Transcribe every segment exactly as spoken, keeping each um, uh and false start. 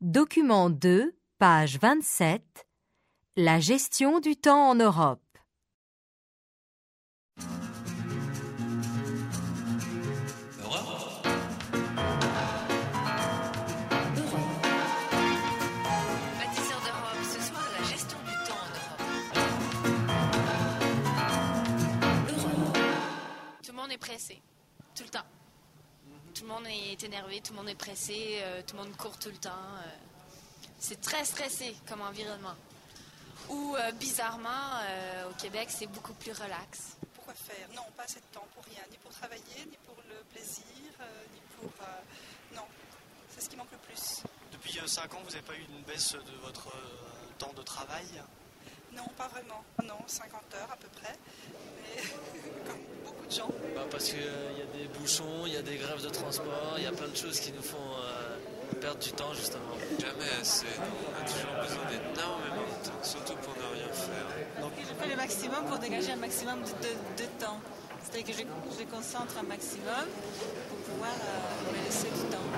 Document deux, page vingt-sept. La gestion du temps en Europe. Europe. Bâtisseurs d'Europe, ce soir la gestion du temps en Europe. Europe. Tout le monde est pressé, tout le temps. Tout le monde est énervé, tout le monde est pressé, euh, tout le monde court tout le temps. Euh, c'est très stressé comme environnement. Ou euh, bizarrement, euh, au Québec, c'est beaucoup plus relax. Pourquoi faire? Non, pas assez de temps pour rien, ni pour travailler, ni pour le plaisir, euh, ni pour... Euh, non, c'est ce qui manque le plus. Depuis cinq ans, vous n'avez pas eu une baisse de votre euh, temps de travail? Non, pas vraiment. Non, cinquante heures à peu près, mais comme beaucoup de gens. Bah parce qu'il euh, y a des bouchons, il y a des grèves de transport, il y a plein de choses qui nous font euh, perdre du temps justement. Jamais assez, on a toujours besoin d'énormément de temps, surtout pour ne rien faire. Donc, je fais le maximum pour dégager un maximum de, de, de temps. C'est-à-dire que je, je concentre un maximum pour pouvoir euh, me laisser du temps.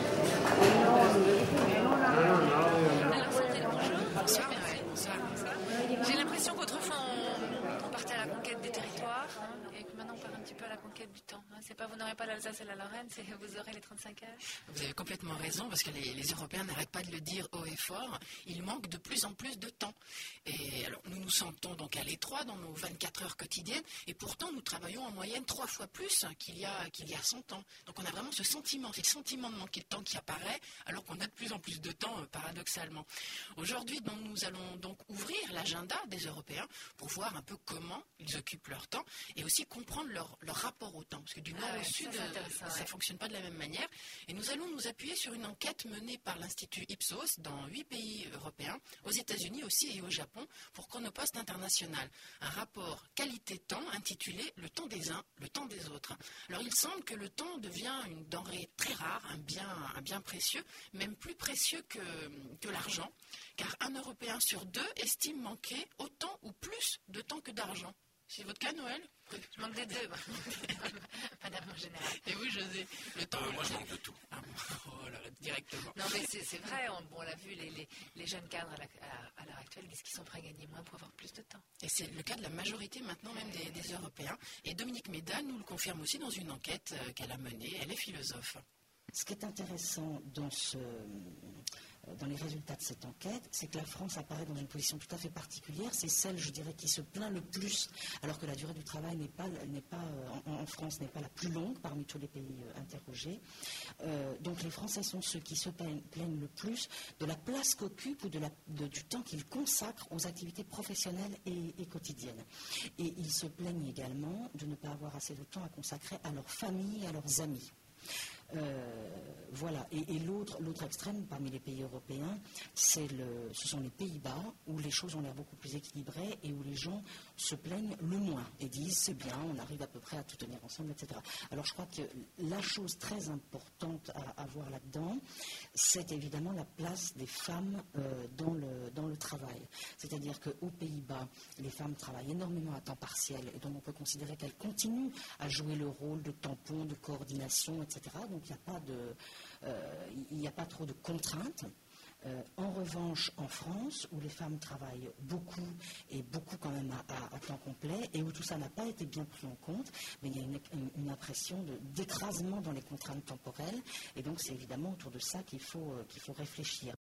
Alors, Sandrine, bonjour. Bonsoir, Noël. Bonsoir. J'ai l'impression qu'autrefois, on, on partait à la conquête des territoires, hein, et que maintenant, on part un petit peu à la conquête du temps. Hein. C'est pas vous n'aurez pas l'Alsace et la Lorraine, c'est vous aurez les trente-cinq heures. Vous avez complètement raison, parce que les, les Européens n'arrêtent pas de le dire haut et fort. Il manque de plus en plus de temps. Et alors, nous nous sentons donc à l'étroit dans nos vingt-quatre heures quotidiennes, et pourtant, nous travaillons en moyenne trois fois plus qu'il y a, qu'il y a cent ans. Donc, on a vraiment ce sentiment, ce sentiment de manquer de temps qui apparaît, alors qu'on a de plus en plus de temps, euh, paradoxalement. Aujourd'hui, donc, nous allons donc ouvrir l'agenda des Européens pour voir un peu comment ils occupent leur temps et aussi comprendre leur, leur rapport au temps. Parce que du nord Ah ouais, au sud, ça, euh, ça ne ouais. fonctionne pas de la même manière. Et nous allons nous appuyer sur une enquête menée par l'Institut Ipsos dans huit pays européens, aux États-Unis aussi et au Japon, pour Chronopost International. Un rapport qualité-temps intitulé « Le temps des uns, le temps des autres ». Alors il semble que le temps devient une denrée très rare, un bien, un bien précieux, même plus précieux que, que l'argent, car un Européen sur deux estime manquer autant ou plus de temps que d'argent. C'est votre cas, Noël? Je manque des deux, madame en général. Et oui, José, le temps... Euh, moi, je manque de tout. Ah, oh là là, directement. Non, mais c'est, c'est vrai, on, bon, on l'a vu, les, les, les jeunes cadres à, la, à, à l'heure actuelle disent qu'ils sont prêts à gagner moins pour avoir plus de temps. Et c'est le cas de la majorité maintenant même des, des Européens. Et Dominique Méda nous le confirme aussi dans une enquête euh, qu'elle a menée. Elle est philosophe. Ce qui est intéressant dans, ce, dans les résultats de cette enquête, c'est que la France apparaît dans une position tout à fait particulière. C'est celle, je dirais, qui se plaint le plus, alors que la durée du travail n'est pas, n'est pas, en, en France n'est pas la plus longue parmi tous les pays euh, interrogés. Euh, donc les Français sont ceux qui se plaignent, plaignent le plus de la place qu'occupent ou de la, de, du temps qu'ils consacrent aux activités professionnelles et, et quotidiennes. Et ils se plaignent également de ne pas avoir assez de temps à consacrer à leur famille et à leurs amis. Euh, voilà, et, et l'autre, l'autre extrême parmi les pays européens, c'est le, ce sont les Pays-Bas, où les choses ont l'air beaucoup plus équilibrées et où les gens se plaignent le moins et disent c'est bien, on arrive à peu près à tout tenir ensemble, et cetera. Alors je crois que la chose très importante à, à voir là-dedans, c'est évidemment la place des femmes euh, dans, le, dans le travail. C'est-à-dire qu'aux Pays-Bas, les femmes travaillent énormément à temps partiel et donc on peut considérer qu'elles continuent à jouer le rôle de tampon, de coordination, et cetera. Donc il n'y a pas de, euh, il n'y a pas trop de contraintes. Euh, en revanche, en France, où les femmes travaillent beaucoup et beaucoup quand même à, à, à temps complet et où tout ça n'a pas été bien pris en compte, mais il y a une, une, une impression de, d'écrasement dans les contraintes temporelles et donc c'est évidemment autour de ça qu'il faut, euh, qu'il faut réfléchir.